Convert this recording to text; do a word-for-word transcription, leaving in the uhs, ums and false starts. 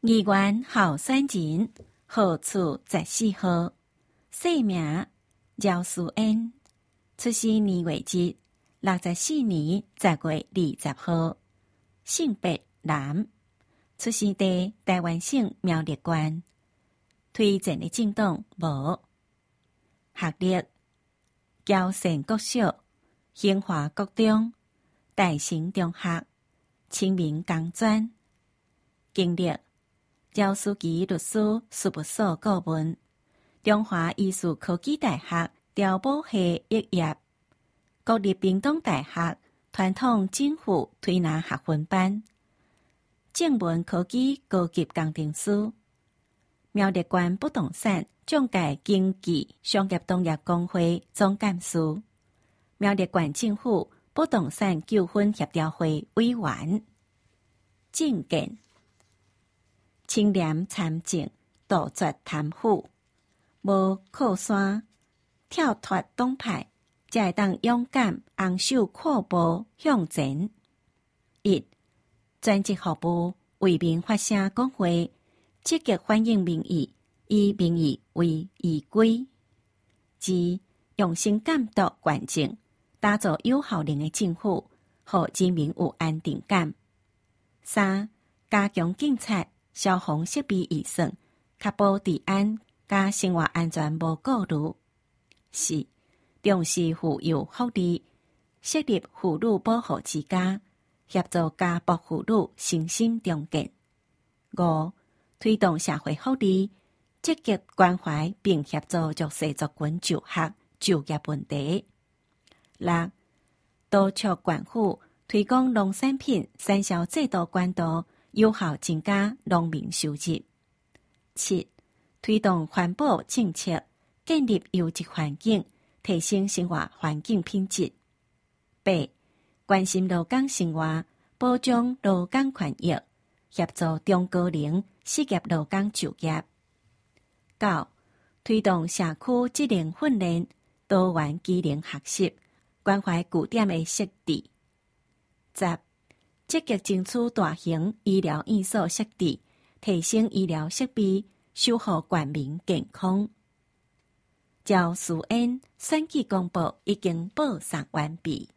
议员候选人号处十四号，姓名姚淑恩，出生年月日六十四年十月二十号，性别男，出生地台湾省苗栗县，推荐的政党无，学历侨善国小、兴华国中、大成中学、清明工专，经历姚书记律师事务所顾问，中华艺术科技大学调补系肄业，国立屏东大学传统政府推拿学分班，正文科技高级工程师，苗栗县不动产中介经纪商业同业工会总干事，苗栗县政府不动产纠纷协调会委员，政见清廉参政，杜绝贪腐，无靠山跳脱党派，才会当勇敢昂首阔步向前。一、专职服务，为民发声讲话，积极反映民意，以民意为依归。二、用心监督县政，打造有效能的政府，让人民有安定感。三、加强警察、消防设备预算，确保治安加生活安全无顾虑。四、重视妇幼福利，设立妇女保护之家，协助家暴妇女身心重建。五、推动社会福利，积极关怀并协助弱势族群就学、就业问题。六、督促县府推广农产品产销制度管道，有效增加农民收入。七、推动环保政策，建立优质环境，提升生活环境品质。八、关心劳工生活，保障劳工权益，协助中高龄失业劳工就业。九、推动社区职能训练，多元技能学习，关怀据点的设置。十、积极争取大型医疗院所设置，提升医疗设备，守护全民健康。赵淑恩选举公报已经报送完毕。